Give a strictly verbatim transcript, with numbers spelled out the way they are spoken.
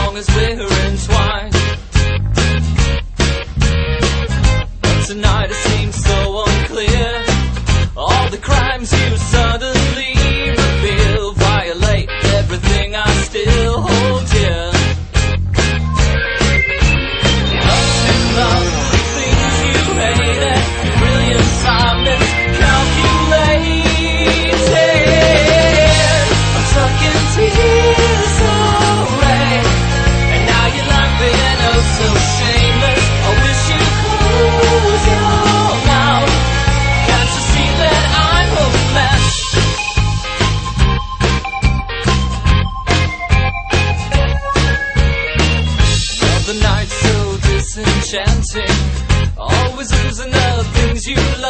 long as we're entwined. But tonight it seems so unclear. All the crimes you suddenly reveal violate everything I still hold dear. Love to love, the things you hated, brilliance I miscalculated. I'm stuck in tears, oh rain, and now you're laughing oh so shameless. I wish you'd close your mouth. Can't you see that I'm a mess? Well, the night's so disenchanting, always losing the things you love.